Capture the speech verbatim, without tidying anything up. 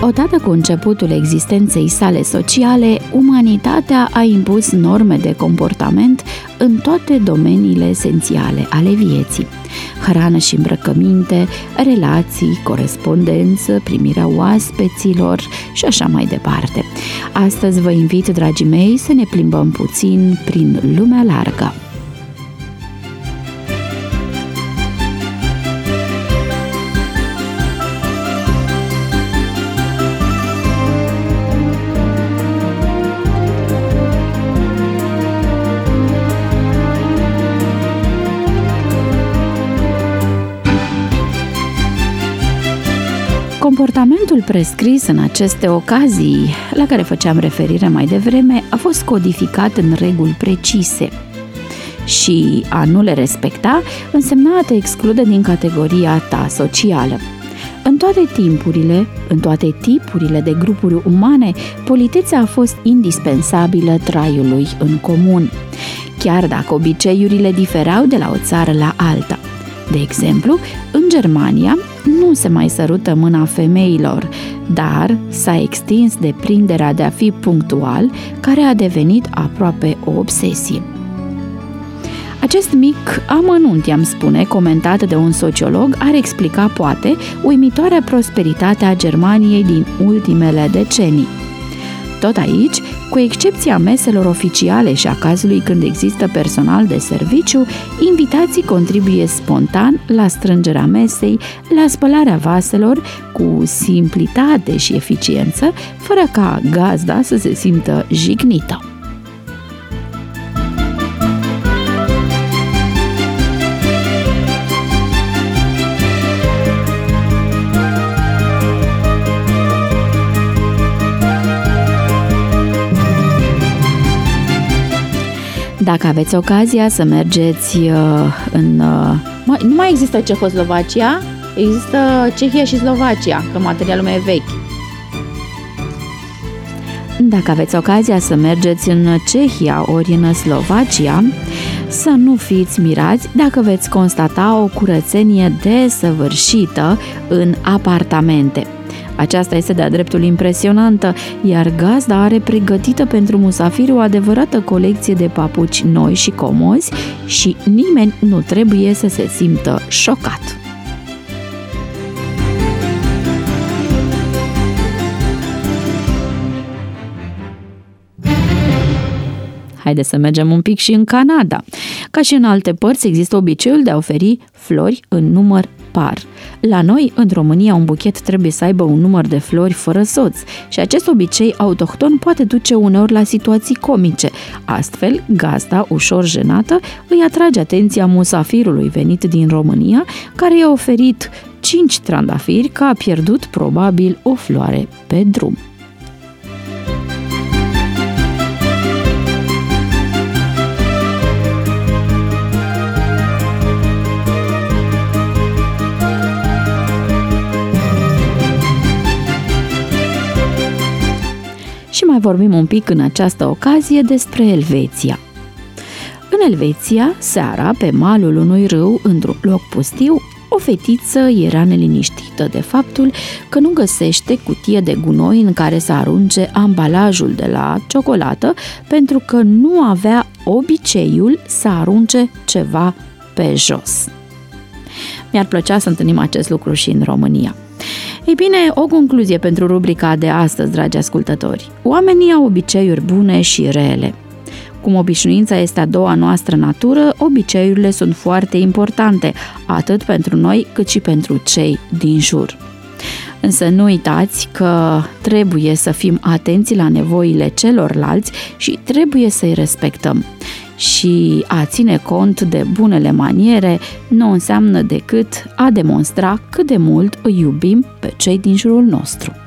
Odată cu începutul existenței sale sociale, umanitatea a impus norme de comportament în toate domeniile esențiale ale vieții. Hrană și îmbrăcăminte, relații, corespondență, primirea oaspeților și așa mai departe. Astăzi vă invit, dragii mei, să ne plimbăm puțin prin lumea largă. Comportamentul prescris în aceste ocazii, la care făceam referire mai devreme, a fost codificat în reguli precise și a nu le respecta însemna a te exclude din categoria ta socială. În toate timpurile, în toate tipurile de grupuri umane, politețea a fost indispensabilă traiului în comun, chiar dacă obiceiurile diferau de la o țară la alta. De exemplu, în Germania nu se mai sărută mâna femeilor, dar s-a extins deprinderea de a fi punctual, care a devenit aproape o obsesie. Acest mic amănunt, i-am spune, comentat de un sociolog, ar explica, poate, uimitoarea prosperitate a Germaniei din ultimele decenii. Tot aici, cu excepția meselor oficiale și a cazului când există personal de serviciu, invitații contribuie spontan la strângerea mesei, la spălarea vaselor, cu simplitate și eficiență, fără ca gazda să se simtă jignită. Dacă aveți ocazia să mergeți uh, în... Uh, mă, nu mai există Cehoslovacia, există Cehia și Slovacia, că materialul meu e vechi. Dacă aveți ocazia să mergeți în Cehia ori în Slovacia, să nu fiți mirați dacă veți constata o curățenie desăvârșită în apartamente. Aceasta este de-a dreptul impresionantă, iar gazda are pregătită pentru musafiri o adevărată colecție de papuci noi și comozi și nimeni nu trebuie să se simtă șocat. Haideți să mergem un pic și în Canada. Ca și în alte părți, există obiceiul de a oferi flori în număr par. La noi, în România, un buchet trebuie să aibă un număr de flori fără soț și acest obicei autohton poate duce uneori la situații comice. Astfel, gazda, ușor jenată, îi atrage atenția musafirului venit din România, care i-a oferit cinci trandafiri că a pierdut probabil o floare pe drum. Și mai vorbim un pic în această ocazie despre Elveția. În Elveția, seara, pe malul unui râu, într-un loc pustiu, o fetiță era neliniștită de faptul că nu găsește cutie de gunoi în care să arunce ambalajul de la ciocolată, pentru că nu avea obiceiul să arunce ceva pe jos. Mi-ar plăcea să întâlnim acest lucru și în România. Ei bine, o concluzie pentru rubrica de astăzi, dragi ascultători. Oamenii au obiceiuri bune și rele. Cum obișnuința este a doua noastră natură, obiceiurile sunt foarte importante, atât pentru noi cât și pentru cei din jur. Însă nu uitați că trebuie să fim atenți la nevoile celorlalți și trebuie să-i respectăm. Și a ține cont de bunele maniere nu înseamnă decât a demonstra cât de mult îi iubim pe cei din jurul nostru.